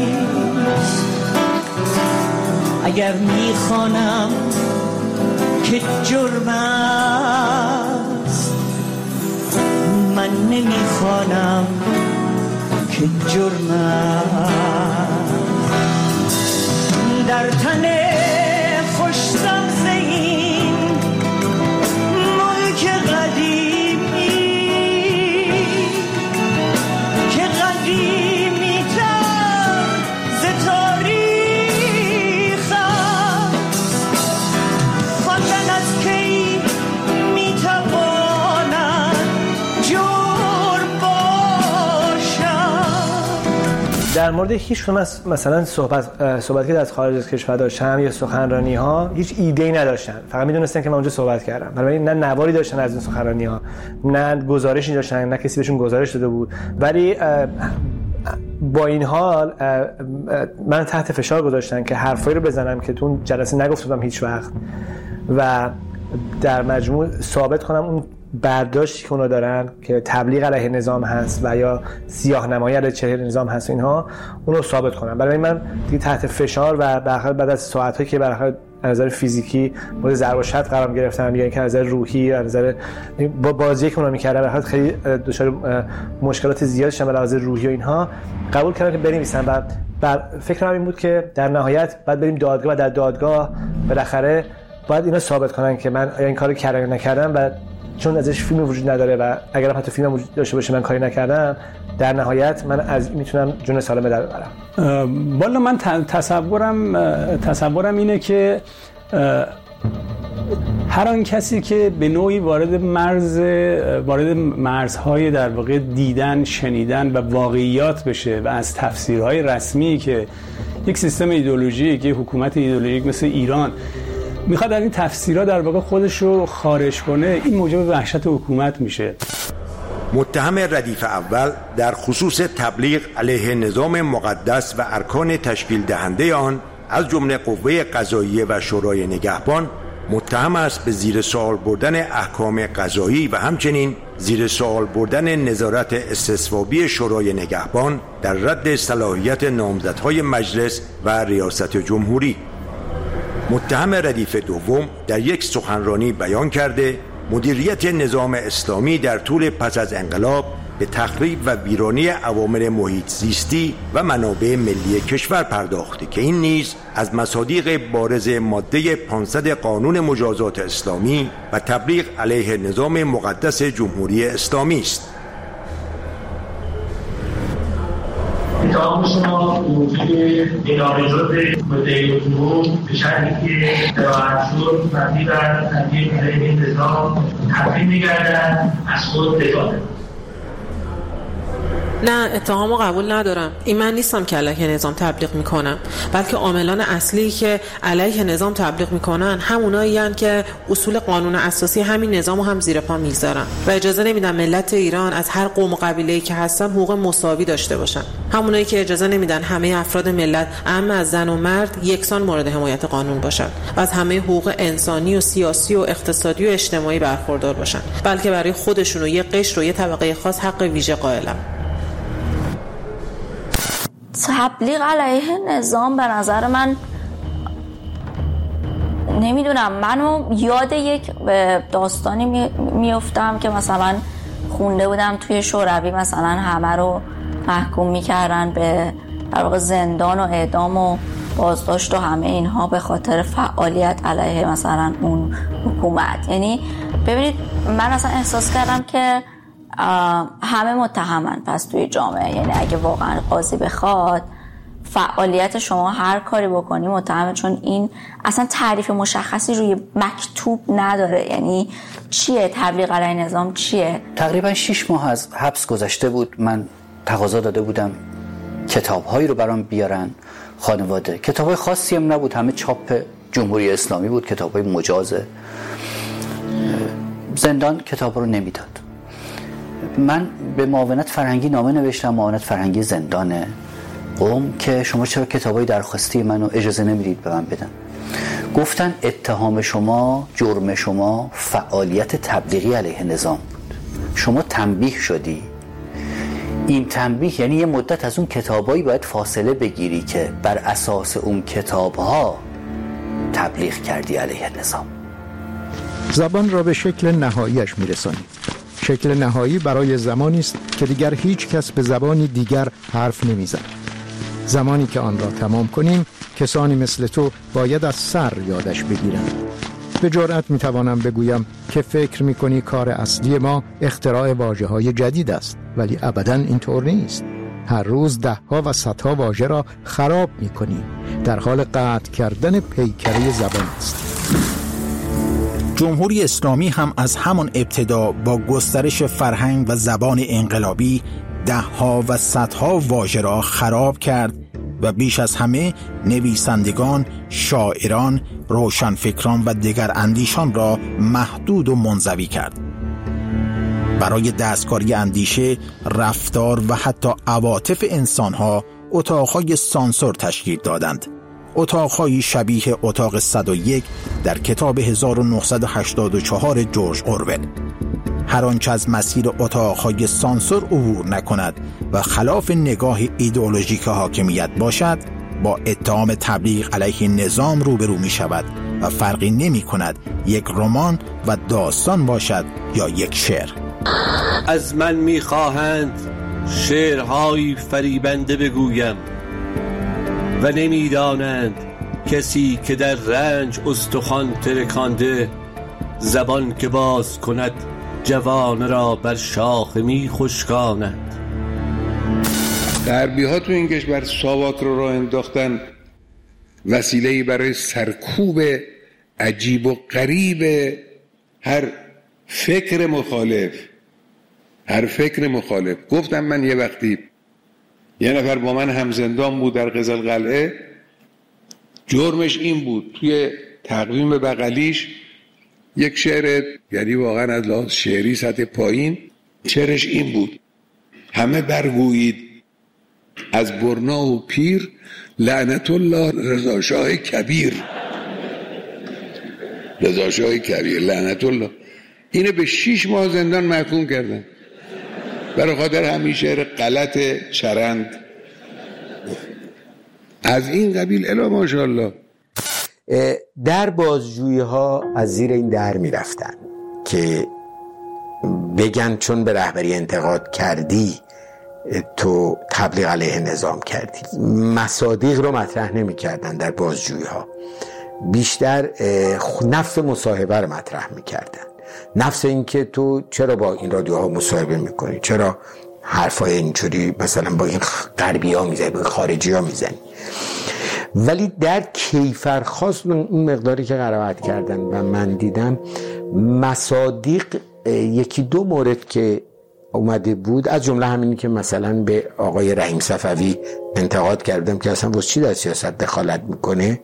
اگر میخوانم که جرم است، من نمیخوانم که جرم است. در تن خوش سبز این ملک قدیمی که قدیمی تر ز تاریخ است، خواندن از کی میتواند جرم باشد. در مورد هیچ کدوم از مثلا صحبت صحبت که از خارج از کشور داشتم یا سخنرانی ها هیچ ایده‌ای نداشتن، فقط میدونستن که من اونجا صحبت کردم. برای نه نواری داشتن از این سخنرانی ها، نه گزارشی داشتن، نه کسی بهشون گزارش داده بود. ولی با این حال من تحت فشار گذاشتن که حرفایی رو بزنم که تو اون جلسه نگفته بودم هیچ وقت و در مجموع ثابت کنم اون برداشتی که اونا دارن که تبلیغ علیه نظام هست و یا سیاه‌نمایی علیه چهره نظام هست، اینها اونو ثابت کنم. برای من دیگه تحت فشار و بعد از ساعت‌هایی که برای از نظر فیزیکی مورد ضرب و شتم قرار گرفتم یا اینکه از نظر روحی از نظر با بازی که اونا می‌کردن برای خیلی دچار مشکلات زیادی شدم از نظر روحی و اینها، قبول کردم که بنویسم و بر فکرم این بود که در نهایت بعد بریم دادگاه و در دادگاه بالاخره باید اینا ثابت کنن که من این کارو کردم یا نکردم و چون ازش فیلم وجود نداره و اگر حتی فیلم وجود داشته باشه من کاری نکردم، در نهایت من از میتونم جون سالم در ببرم. والا من تصورم تصورم اینه که هر آن کسی که به نوعی وارد مرز وارد مرزهای در واقع دیدن، شنیدن و واقعیات بشه و از تفسیرهای رسمی که یک سیستم ایدئولوژیک، یک حکومت ایدئولوژیک مثل ایران میخواد از این تفسیرها در واقع خودش رو خارج کنه، این موجب وحشت حکومت میشه. متهم ردیف اول در خصوص تبلیغ علیه نظام مقدس و ارکان تشکیل دهنده آن از جمله قوه قضاییه و شورای نگهبان متهم است به زیر سوال بردن احکام قضایی و همچنین زیر سوال بردن نظارت استصوابی شورای نگهبان در رد صلاحیت نامزدهای مجلس و ریاست جمهوری. متهم ردیف دوم در یک سخنرانی بیان کرده مدیریت نظام اسلامی در طول پس از انقلاب به تخریب و ویرانی عوامل محیط زیستی و منابع ملی کشور پرداخته که این نیز از مصادیق بارز ماده پانصد قانون مجازات اسلامی و تبلیغ علیه نظام مقدس جمهوری اسلامی است. اتهام شما موجود اداره‌جات مدعی عموم به شرطی که ارائه شد مبنی بر تبلیغ علیه نظام تبلیغ می‌گردد از خود دفاع. نه، اتهامو قبول ندارم. این من نیستم که علیه نظام تبلیغ میکنم، بلکه عاملان اصلی که علیه نظام تبلیغ میکنن همونایی هستند که اصول قانون اساسی همین نظامو هم زیر پا میذارن و اجازه نمیدن ملت ایران از هر قوم و قبیله‌ای که هستن حقوق مساوی داشته باشن. همونایی که اجازه نمیدن همه افراد ملت، اما از زن و مرد، یکسان مورد حمایت قانون باشن و از همه حقوق انسانی و سیاسی و اقتصادی و اجتماعی برخوردار باشن، بلکه برای خودشون و یه قشر و یه طبقه خاص حق ویژه قائلن. تبلیغ علیه نظام به نظر من، نمیدونم، منو یاد یک داستانی میافتم که مثلا خونده بودم توی شوروی، مثلا همه رو محکوم میکردن به در واقع زندان و اعدام و بازداشت و همه اینها به خاطر فعالیت علیه مثلا اون حکومت. یعنی ببینید من اصلا احساس کردم که همه متهمن پس توی جامعه، یعنی اگه واقعا قاضی بخواد فعالیت شما هر کاری بکنی متهمه، چون این اصلا تعریف مشخصی روی مکتوب نداره. یعنی چیه تبلیغ علیه نظام؟ چیه؟ تقریبا شش ماه از حبس گذشته بود. من تقاضا داده بودم کتاب‌هایی رو برام بیارن خانواده. کتاب‌های خاصی هم نبود، همه چاپ جمهوری اسلامی بود، کتاب‌های مجازه. زندان کتاب رو نمیداد. من به معاونت فرهنگی نامه نوشتم، معاونت فرهنگی زندان قم، که شما چرا کتابای درخواستی منو اجازه نمیدید به من بدن؟ گفتن اتهام شما، جرم شما فعالیت تبلیغی علیه نظام بود، شما تنبیه شدی. این تنبیه یعنی یه مدت از اون کتابایی باید فاصله بگیری که بر اساس اون کتابها تبلیغ کردی علیه نظام. زبان را به شکل نهاییش میرسانی. شکل نهایی برای زمانی است که دیگر هیچ کس به زبانی دیگر حرف نمیزند. زمانی که آن را تمام کنیم، کسانی مثل تو باید از سر یادش بگیرند. به جرئت میتوانم بگویم که فکر میکنی کار اصلی ما اختراع واژه‌های جدید است، ولی ابداً اینطور نیست. هر روز ده ها و صدها واژه را خراب میکنیم. در حال قطع کردن پیکره زبان است. جمهوری اسلامی هم از همان ابتدا با گسترش فرهنگ و زبان انقلابی ده ها و صدها واژه را خراب کرد و بیش از همه نویسندگان، شاعران، روشنفکران و دیگر اندیشان را محدود و منزوی کرد. برای دستکاری اندیشه، رفتار و حتی عواطف انسانها اتاقهای سانسور تشکیل دادند. اتاقهای شبیه اتاق صد و یک در کتاب هزار و نهصد و هشتاد و چهار جورج اورول. هر آنچه از مسیر اتاقهای سانسور عبور نکند و خلاف نگاه ایدئولوژیک حاکمیت باشد، با اتهام تبلیغ علیه نظام روبرو می شود و فرقی نمی کند یک رمان و داستان باشد یا یک شعر. از من می خواهند شعرهای فریبنده بگویم و نمی دانند کسی که در رنج استخوان ترکانده، زبان که باز کند جوان را بر شاخ می خشکاند. غربی ها تو این کشور ساواک رو راه انداختن، وسیله‌ای برای سرکوب عجیب و غریب هر فکر مخالف هر فکر مخالف. گفتم من یه وقتی یه نفر با من هم زندان بود در قزلقلعه، جرمش این بود توی تقویم بغلیش یک شعر، یعنی واقعا از لحاظ شعری سطح پایین، شعرش این بود: همه برگویید از برنا و پیر، لعنت الله رضا شاه کبیر. رضا شاه کبیر لعنت الله. اینو به شیش ماه زندان محکوم کردن برای خاطر همین شعر غلط چرند. از این قبیل الا ماشاءالله. در بازجویی ها از زیر این در می رفتن که بگن چون به رهبری انتقاد کردی تو تبلیغ علیه نظام کردی. مصادیق رو مطرح نمی کردن در بازجویی ها، بیشتر نفس مصاحبه رو مطرح می کردن. نفس این که تو چرا با این رادیوها مصاحبه می کنی، چرا حرفای اینجوری مثلا با این غربی ها می زنی، با خارجی ها می زنی. ولی در کیفرخواست اون مقداری که قرائت کردن و من دیدم، مصادیق یکی دو مورد که اومده بود، از جمله همینی که مثلا به آقای رحیم صفوی انتقاد کردم که اصلا واسه چی در سیاست دخالت میکنه،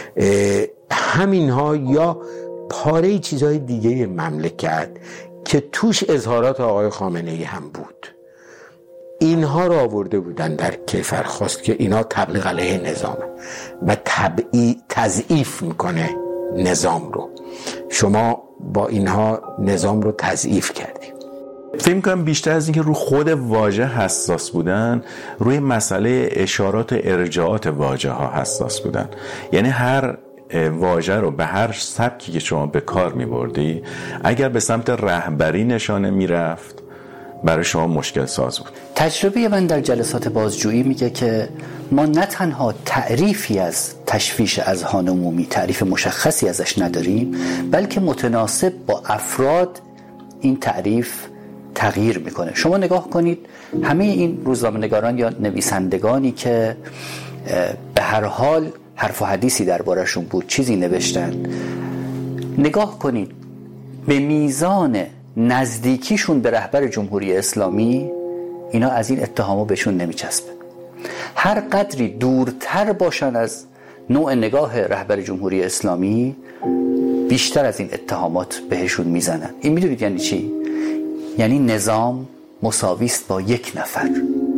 همین ها یا پاره چیزهای دیگه مملکت که توش اظهارات آقای خامنه ای هم بود، اینها رو آورده بودن در کیفرخواست که اینا تبلیغ علیه نظامه و طبعی تضعیف میکنه نظام رو. شما با اینها نظام رو تضعیف کردیم. فکر کنم بیشتر از اینکه رو خود واژه حساس بودن، روی مسئله اشارات ارجاعات واژه ها حساس بودن. یعنی هر واژه رو به هر سبکی که شما به کار می‌بردی، اگر به سمت رهبری نشانه میرفت، برای شما مشکل ساز بود. تجربه من در جلسات بازجویی میگه که ما نه تنها تعریفی از تشویش اذهان عمومی، تعریف مشخصی ازش نداریم، بلکه متناسب با افراد این تعریف تغییر میکنه. شما نگاه کنید همه این روزنامه‌نگاران یا نویسندگانی که به هر حال حرف و حدیثی دربارشون بود، چیزی نوشتن، نگاه کنید به میزان نزدیکیشون به رهبر جمهوری اسلامی، اینا از این اتهامو بهشون نمیچسبه. هر قدری دورتر باشن از نوع نگاه رهبر جمهوری اسلامی، بیشتر از این اتهامات بهشون میزنن. این میدونید یعنی چی؟ یعنی نظام مساویست با یک نفر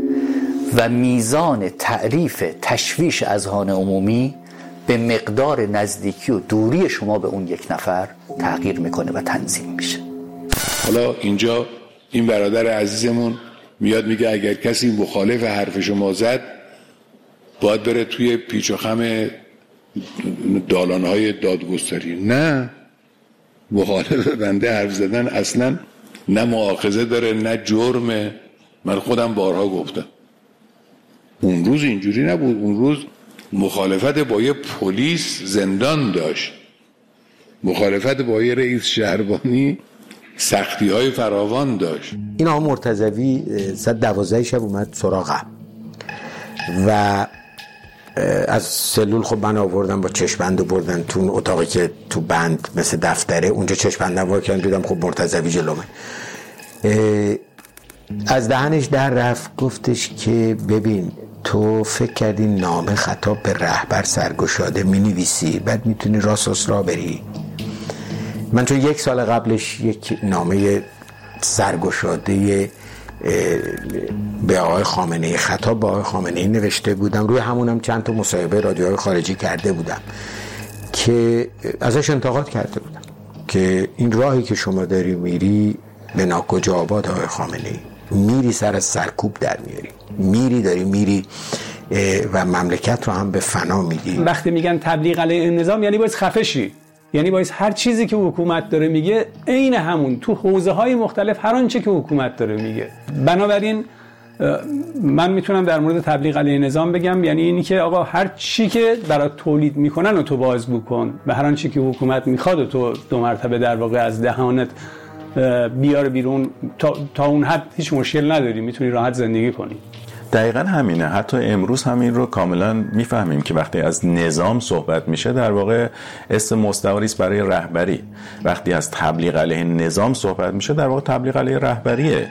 و میزان تعریف تشویش اذهان عمومی به مقدار نزدیکی و دوری شما به اون یک نفر تغییر میکنه و تنظیم میشه. حالا اینجا این برادر عزیزمون میاد میگه اگر کسی مخالف حرف شما زد باید بره توی پیچ و خم دالانهای دادگستری. نه، مخالف بنده حرف زدن اصلا نه مؤاخذه داره نه جرمه. من خودم بارها گفتم اون روز اینجوری نبود. اون روز مخالفت با یه پلیس زندان داشت، مخالفت با یه رئیس شهربانی سختی های فراوان داشت. این آقا مرتضوی ساعت دوازده شب اومد سراغم و از سلول خب من آوردم با چشمبند بردن تو اون اتاقی که تو بند مثل دفتره، اونجا چشمبندم وار کردم، دیدم خب مرتضوی جلومه. از دهنش در رفت، گفتش که ببین تو فکر کردی نامه خطاب به رهبر سرگشاده می نویسی بعد میتونی راست را بری؟ من چون یک سال قبلش یک نامه سرگشاده به آقای خامنه‌ای، خطاب به آقای خامنه‌ای نوشته بودم، روی همونم چند تا مصاحبه رادیوهای خارجی کرده بودم که ازش انتقاد کرده بودم که این راهی که شما داری میری به ناکجا آباد آقای خامنه‌ای، میری سر از سرکوب در میاری، میری داری میری و مملکت رو هم به فنا میدی. وقتی میگن تبلیغ علیه نظام یعنی باید خفه شی، یعنی باید هر چیزی که حکومت داره میگه عین همون تو حوزه های مختلف هر آنچه که حکومت داره میگه. بنابراین من میتونم در مورد تبلیغ علیه نظام بگم یعنی اینی که آقا هر چی که برای تولید میکنن و تو بازگو کن و هر آنچه که حکومت میخواد و تو دو مرتبه در واقع از دهانت بیار بیرون، تا, تا اون حد هیچ مشکل نداری، میتونی راحت زندگی کنی. دقیقاً همینه. حتی امروز همین رو کاملا میفهمیم که وقتی از نظام صحبت میشه در واقع اسم مستعاری است برای رهبری، وقتی از تبلیغ علیه نظام صحبت میشه در واقع تبلیغ علیه رهبریه.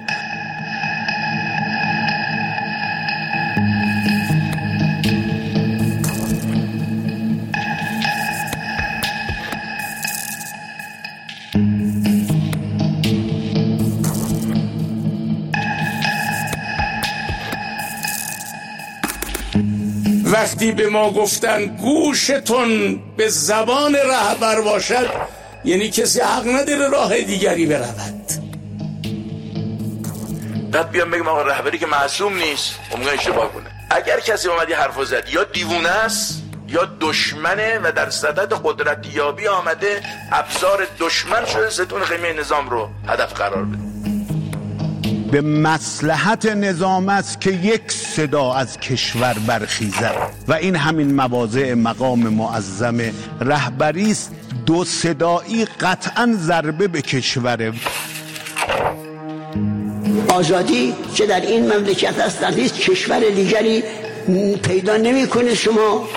وقتی به ما گفتن گوشتون به زبان رهبر باشد، یعنی کسی حق نداره راه دیگری برود. بعد بیام بگم آقا رهبری که معصوم نیست، ممکنه اشتباه کنه. اگر کسی اومد یه حرفو زد، یا دیوونه است یا دشمنه و در صدد قدرتیابی آمده ابزار دشمن شده ستون خیمه نظام رو هدف قرار بده. به مصلحت نظام است که یک صدا از کشور برخیزد و این همین مواضع مقام معظم رهبری است. دو صدایی قطعا ضربه به کشوره. آزادی چه در این مملکت است در هیچ کشور دیگری پیدا نمی کنید. شما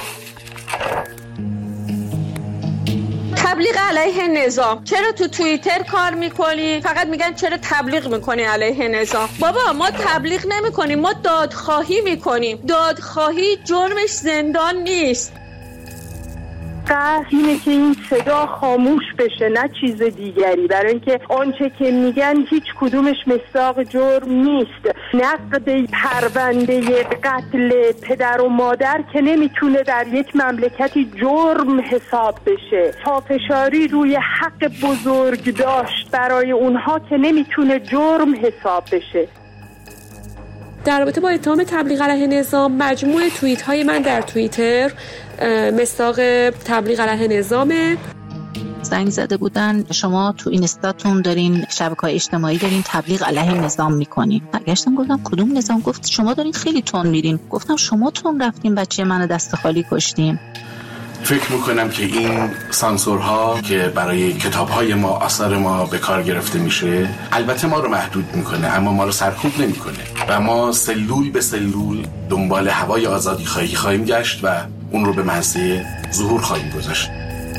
تبلیغ علیه نظام، چرا تو توییتر کار میکنی؟ فقط میگن چرا تبلیغ میکنی علیه نظام. بابا ما تبلیغ نمیکنیم، ما دادخواهی میکنیم. دادخواهی جرمش زندان نیست. قصد اینه که این صدا خاموش بشه، نه چیز دیگری، برای اینکه آنچه که میگن هیچ کدومش مصداق جرم نیست. نقد پرونده قتل پدر و مادر که نمیتونه در یک مملکتی جرم حساب بشه. پافشاری روی حق بزرگ داشت برای اونها که نمیتونه جرم حساب بشه. در رابطه با اتهام تبلیغ علیه نظام، مجموع توییت های من در توییتر مصداق تبلیغ علیه نظامه. زنگ زده بودن شما تو اینستاتون دارین، شبکه‌های اجتماعی دارین تبلیغ علیه نظام میکنین. برگشتم گفتم کدوم نظام؟ گفت شما دارین خیلی تون میرین. گفتم شما تون رفتین بچه منو دست خالی کشتیم. فکر میکنم که این سانسورها که برای کتابهای ما، آثار ما به کار گرفته میشه، البته ما رو محدود میکنه اما ما رو سرکوب نمیکنه و ما سلول به سلول دنبال هوای آزادی خواهی خواهیم گشت و اون رو به منصه ظهور خواهیم گذاشت.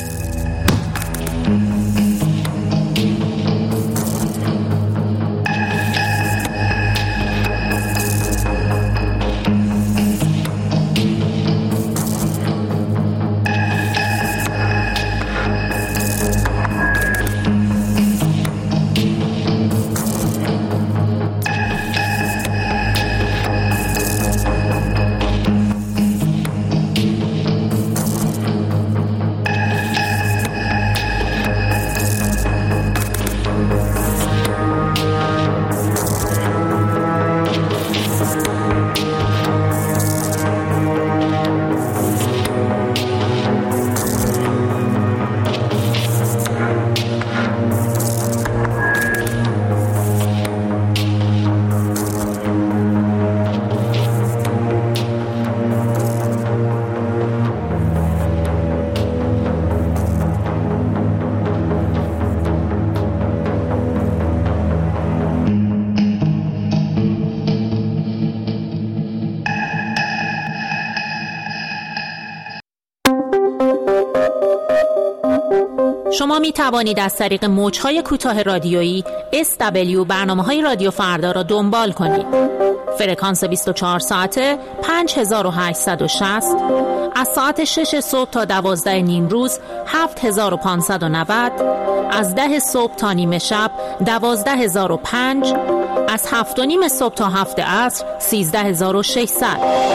شما می توانید از طریق موج‌های کوتاه رادیویی اس دبلیو برنامه‌های رادیو فردا را دنبال کنید. فرکانس بیست و چهار ساعته پنج هزار و هشتصد و شصت، از ساعت شش صبح تا دوازده نیم روز هفت هزار و پانصد و نود، از ده صبح تا نیمه شب دوازده هزار و پنج، از هفت و نیم صبح تا هفت عصر سیزده هزار و ششصد.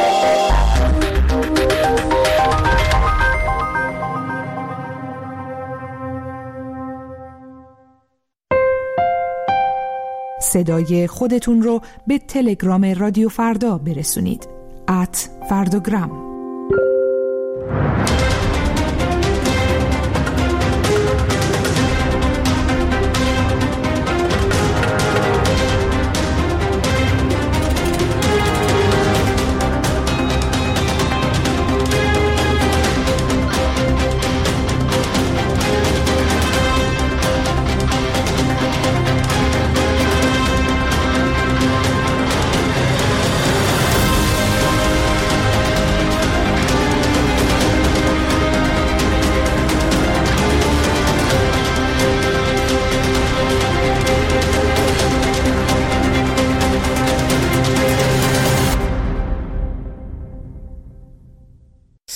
صدای خودتون رو به تلگرام رادیو فردا برسونید. ات فرداگرام.